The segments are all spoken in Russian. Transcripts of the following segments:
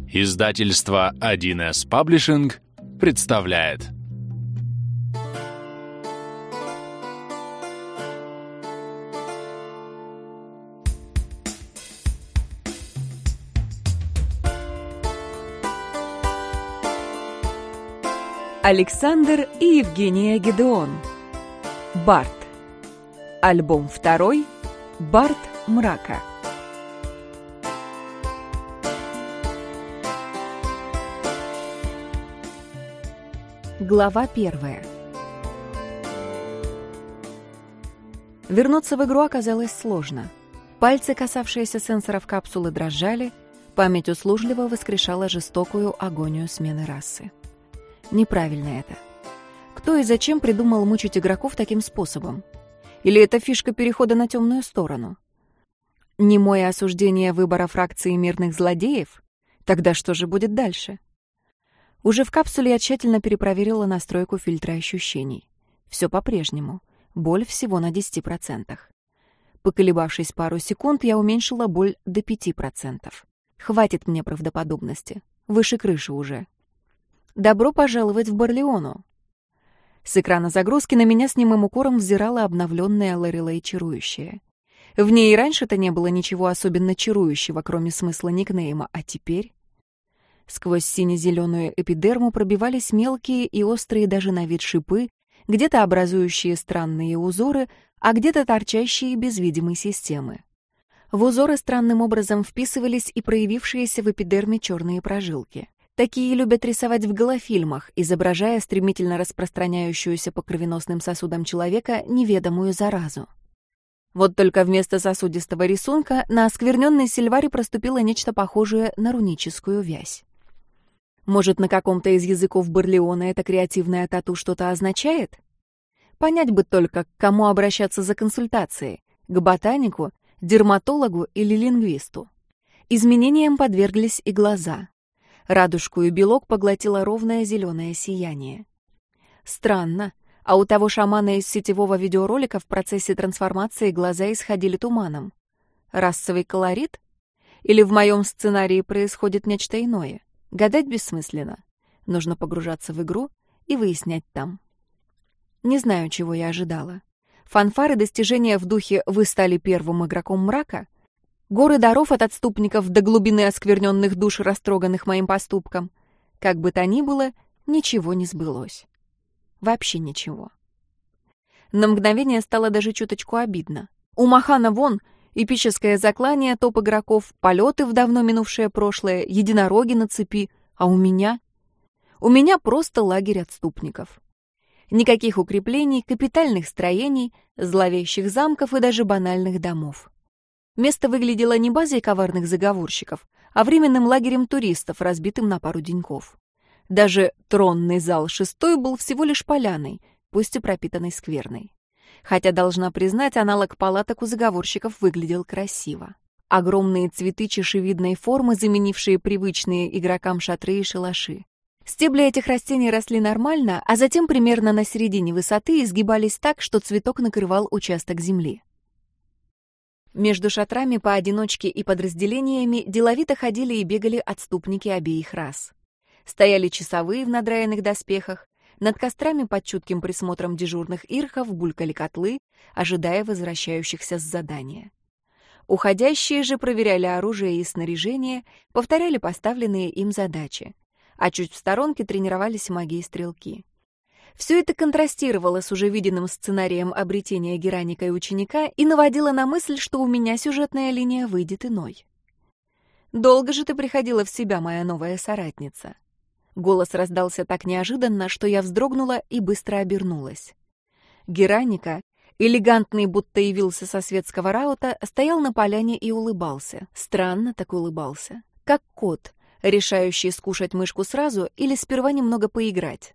Издательство 1С Паблишинг представляет. Александр и Евгения Гедеон. Бард. Альбом 2. Бард мрака. Глава 1. Вернуться в игру оказалось сложно. Пальцы, касавшиеся сенсоров капсулы, дрожали, память услужливо воскрешала жестокую агонию смены расы. Неправильно это. Кто и зачем придумал мучить игроков таким способом? Или это фишка перехода на темную сторону? Немое осуждение выбора фракции мирных злодеев? Тогда что же будет дальше? Уже в капсуле я тщательно перепроверила настройку фильтра ощущений. Все по-прежнему. Боль всего на 10%. Поколебавшись пару секунд, я уменьшила боль до 5%. Хватит мне правдоподобности. Выше крыши уже. Добро пожаловать в Барлеону. С экрана загрузки на меня с немым укором взирала обновленная Лорелей чарующая. В ней и раньше-то не было ничего особенно чарующего, кроме смысла никнейма, а теперь... Сквозь сине-зеленую эпидерму пробивались мелкие и острые даже на вид шипы, где-то образующие странные узоры, а где-то торчащие без видимой системы. В узоры странным образом вписывались и проявившиеся в эпидерме черные прожилки. Такие любят рисовать в голофильмах, изображая стремительно распространяющуюся по кровеносным сосудам человека неведомую заразу. Вот только вместо сосудистого рисунка на оскверненной сильваре проступило нечто похожее на руническую вязь. Может, на каком-то из языков Барлеона это креативное тату что-то означает? Понять бы только, к кому обращаться за консультацией — к ботанику, дерматологу или лингвисту. Изменениям подверглись и глаза. Радужку и белок поглотило ровное зеленое сияние. Странно, а у того шамана из сетевого видеоролика в процессе трансформации глаза исходили туманом. Расовый колорит? Или в моем сценарии происходит нечто иное? Гадать бессмысленно. Нужно погружаться в игру и выяснять там. Не знаю, чего я ожидала. Фанфары достижения в духе «Вы стали первым игроком мрака», горы даров от отступников до глубины оскверненных душ, растроганных моим поступком. Как бы то ни было, ничего не сбылось. Вообще ничего. На мгновение стало даже чуточку обидно. У Махана вон эпическое заклание топ-игроков, полеты в давно минувшее прошлое, единороги на цепи, а у меня? У меня просто лагерь отступников. Никаких укреплений, капитальных строений, зловещих замков и даже банальных домов. Место выглядело не базой коварных заговорщиков, а временным лагерем туристов, разбитым на пару деньков. Даже тронный зал 6 был всего лишь поляной, пусть и пропитанной скверной. Хотя, должна признать, аналог палаток у заговорщиков выглядел красиво. Огромные цветы чашевидной формы, заменившие привычные игрокам шатры и шалаши. Стебли этих растений росли нормально, а затем примерно на середине высоты изгибались так, что цветок накрывал участок земли. Между шатрами поодиночке и подразделениями деловито ходили и бегали отступники обеих рас. Стояли часовые в надраенных доспехах, над кострами под чутким присмотром дежурных ирхов булькали котлы, ожидая возвращающихся с задания. Уходящие же проверяли оружие и снаряжение, повторяли поставленные им задачи, а чуть в сторонке тренировались маги и стрелки. Все это контрастировало с уже виденным сценарием обретения Гераника и ученика и наводило на мысль, что у меня сюжетная линия выйдет иной. «Долго же ты приходила в себя, моя новая соратница?» Голос раздался так неожиданно, что я вздрогнула и быстро обернулась. Гераника, элегантный, будто явился со светского раута, стоял на поляне и улыбался. Странно так улыбался. Как кот, решающий скушать мышку сразу или сперва немного поиграть.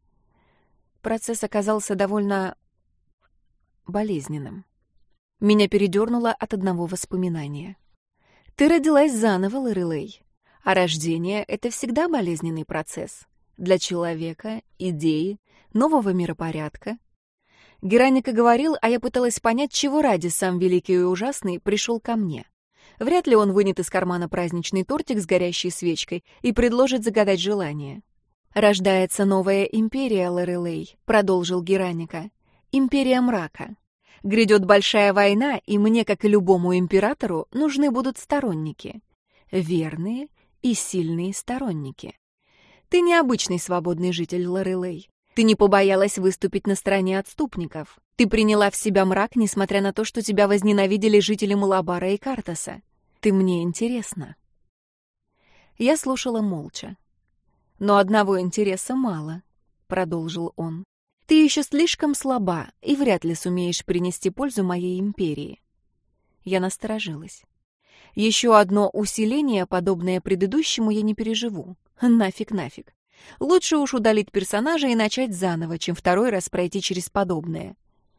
Процесс оказался довольно болезненным. Меня передернуло от одного воспоминания. «Ты родилась заново, Лорелей. А рождение — это всегда болезненный процесс. Для человека, идеи, нового миропорядка. Гераника говорил, а я пыталась понять, чего ради сам великий и ужасный пришел ко мне. Вряд ли он вынет из кармана праздничный тортик с горящей свечкой и предложит загадать желание. «Рождается новая империя, Лорелей», — продолжил Гераника. «Империя мрака. Грядет большая война, и мне, как и любому императору, нужны будут сторонники. Верные и сильные сторонники. Ты необычный свободный житель, Лорелей. Ты не побоялась выступить на стороне отступников. Ты приняла в себя мрак, несмотря на то, что тебя возненавидели жители Малабара и Картаса. Ты мне интересна». Я слушала молча. «Но одного интереса мало», — продолжил он. «Ты еще слишком слаба и вряд ли сумеешь принести пользу моей империи». Я насторожилась. Еще одно усиление, подобное предыдущему, я не переживу. Нафиг. Лучше уж удалить персонажа и начать заново, чем второй раз пройти через подобное.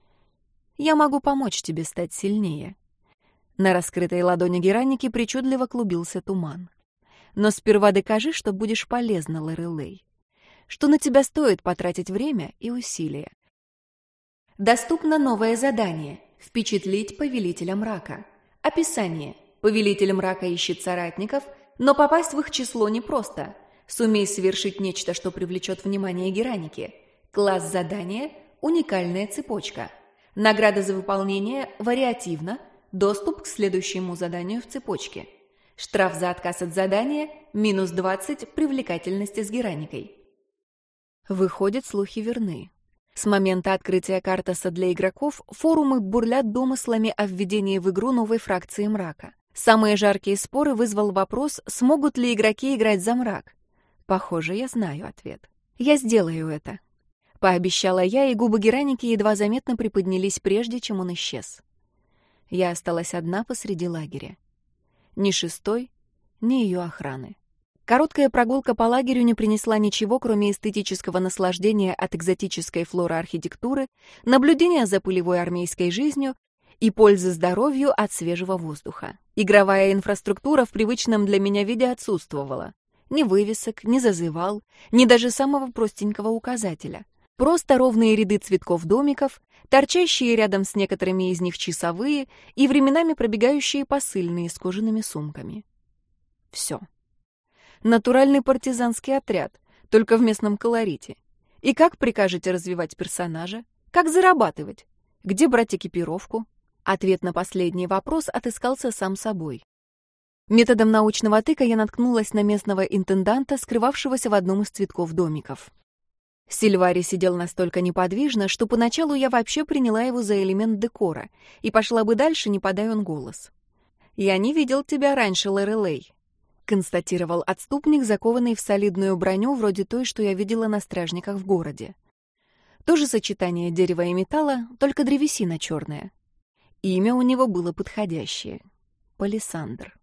Я могу помочь тебе стать сильнее. На раскрытой ладони Гераники причудливо клубился туман. Но сперва докажи, что будешь полезна, Лорелей. Что на тебя стоит потратить время и усилия. Доступно новое задание — впечатлить Повелителя Мрака. Описание. Повелитель Мрака ищет соратников, но попасть в их число непросто. Сумей совершить нечто, что привлечет внимание Гераники. Класс задания — уникальная цепочка. Награда за выполнение вариативна. Доступ к следующему заданию в цепочке. Штраф за отказ от задания — минус 20 привлекательности с Гераникой. Выходит, слухи верны. С момента открытия Картаса для игроков форумы бурлят домыслами о введении в игру новой фракции мрака. Самые жаркие споры вызвал вопрос, смогут ли игроки играть за мрак. Похоже, я знаю ответ. Я сделаю это. Пообещала я, и губы Гераники едва заметно приподнялись, прежде чем он исчез. Я осталась одна посреди лагеря. Ни Шестой, ни ее охраны. Короткая прогулка по лагерю не принесла ничего, кроме эстетического наслаждения от экзотической флоры архитектуры, наблюдения за полевой армейской жизнью и пользы здоровью от свежего воздуха. Игровая инфраструктура в привычном для меня виде отсутствовала. Ни вывесок, ни зазывал, ни даже самого простенького указателя. Просто ровные ряды цветков домиков, торчащие рядом с некоторыми из них часовые и временами пробегающие посыльные с кожаными сумками. Все. Натуральный партизанский отряд, только в местном колорите. И как прикажете развивать персонажа? Как зарабатывать? Где брать экипировку? Ответ на последний вопрос отыскался сам собой. Методом научного тыка я наткнулась на местного интенданта, скрывавшегося в одном из цветков домиков. Сильвари сидел настолько неподвижно, что поначалу я вообще приняла его за элемент декора и пошла бы дальше, не подай он голос. «Я не видел тебя раньше, Лорелей», — констатировал отступник, закованный в солидную броню, вроде той, что я видела на стражниках в городе. То же сочетание дерева и металла, только древесина черная. Имя у него было подходящее — Палисандр.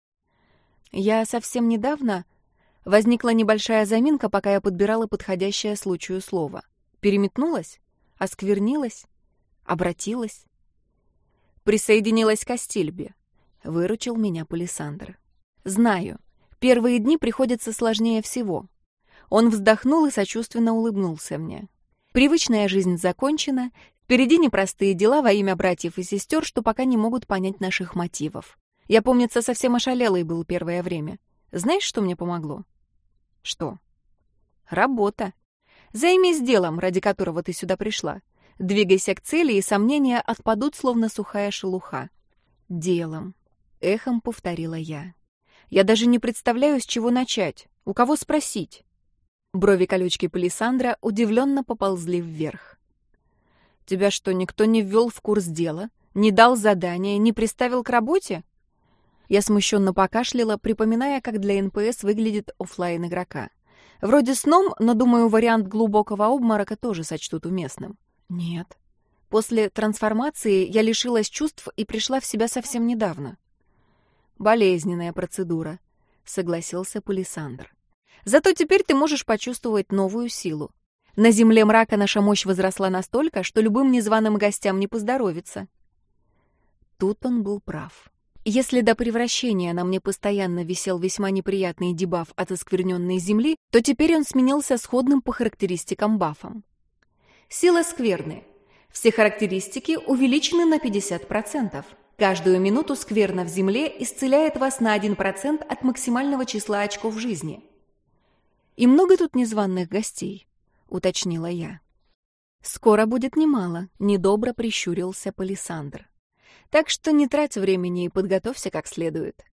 Я совсем недавно... Возникла небольшая заминка, пока я подбирала подходящее случаю слово. Переметнулась, осквернилась, обратилась. Присоединилась к Астильбе. Выручил меня Палисандр. Знаю, первые дни приходится сложнее всего. Он вздохнул и сочувственно улыбнулся мне. Привычная жизнь закончена, впереди непростые дела во имя братьев и сестер, что пока не могут понять наших мотивов. Я, помнится, совсем ошалелой был первое время. Знаешь, что мне помогло? Что? Работа. Займись делом, ради которого ты сюда пришла. Двигайся к цели, и сомнения отпадут, словно сухая шелуха. Делом. Эхом повторила я. Я даже не представляю, с чего начать. У кого спросить? Брови колючки Палисандра удивленно поползли вверх. Тебя что, никто не ввел в курс дела? Не дал задания, не приставил к работе? Я смущенно покашляла, припоминая, как для НПС выглядит оффлайн игрока. Вроде сном, но, думаю, вариант глубокого обморока тоже сочтут уместным. Нет. После трансформации я лишилась чувств и пришла в себя совсем недавно. Болезненная процедура, согласился Палисандр. Зато теперь ты можешь почувствовать новую силу. На земле мрака наша мощь возросла настолько, что любым незваным гостям не поздоровится. Тут он был прав. Если до превращения на мне постоянно висел весьма неприятный дебаф от оскверненной земли, то теперь он сменился сходным по характеристикам бафом. Сила скверны. Все характеристики увеличены на 50%. Каждую минуту скверна в земле исцеляет вас на 1% от максимального числа очков жизни. «И много тут незваных гостей?» — уточнила я. «Скоро будет немало», — недобро прищурился Палисандр. «Так что не трать времени и подготовься как следует.